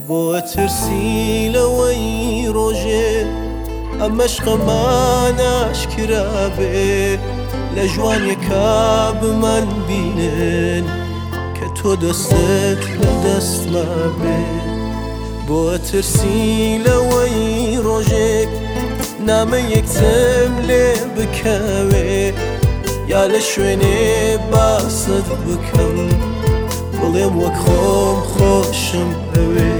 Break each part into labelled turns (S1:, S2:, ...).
S1: بۆ ترسی لەوەی ڕۆژێ ئەم عشقەمان ئاشکرا بێ لە جوانیەکە بمان بینن کە تۆ دەستت لە دەستما بێ بۆ ترسی لەوەی ڕۆژێک نامە یەکتم لێ بکەوێ یا لە شوێنێ باست بکەم بڵێم وەک خۆم خۆشم ئەوێ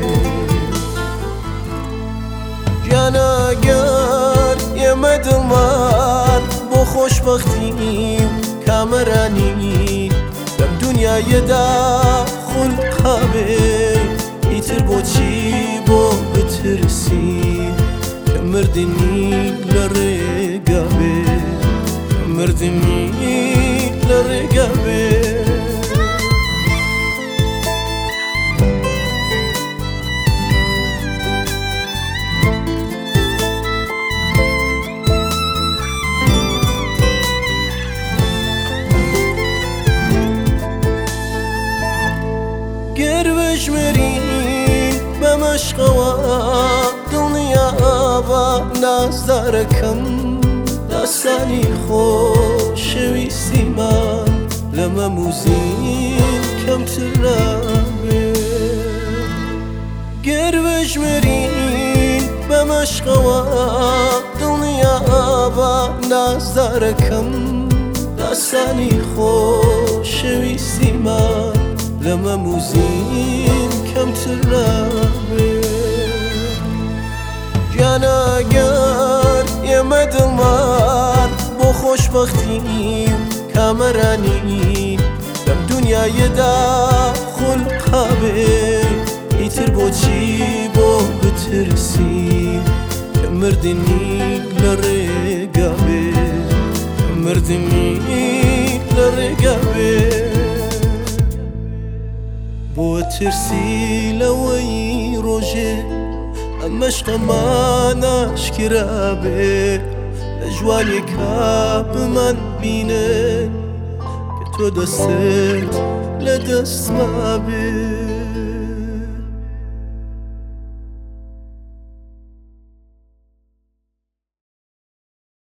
S1: گیانەگەر ئێمە دڵمان بۆ خۆشبەختیم کامەرانی لەم دونیایەدا خولقا بێ ئیتر بۆچی بۆ بترسین کە مردنی لە ڕێگا بێ مردنی لە ڕێگا بێ گەر بژمێرین بەم عشقەوە دڵنیابە نازدارەکەم داستانی خۆشەویستیمان لەمە موزین کەمتر نابێ گەر بژمێرین بەم عشقەوە دڵنیابە نازدارەکەم داستانی خۆشەویستیمان لەمە موزین کەمتر نابێ گیانەگەر ئێمە دڵمان بۆ خۆشبەختیم کامەرانی لەم دونیایەدا خولقا بێ ئیتر بۆچی بۆ بترسین کە مردنی لە ڕێگا بێ مردنی لە ڕێگا بێ بۆ ترسی لەوەی ڕۆژێ ئەم عشقەمان ئاشکرا بێ لە جوانیەکە بمان بینن کە تۆ دەستت لە دەستما بێ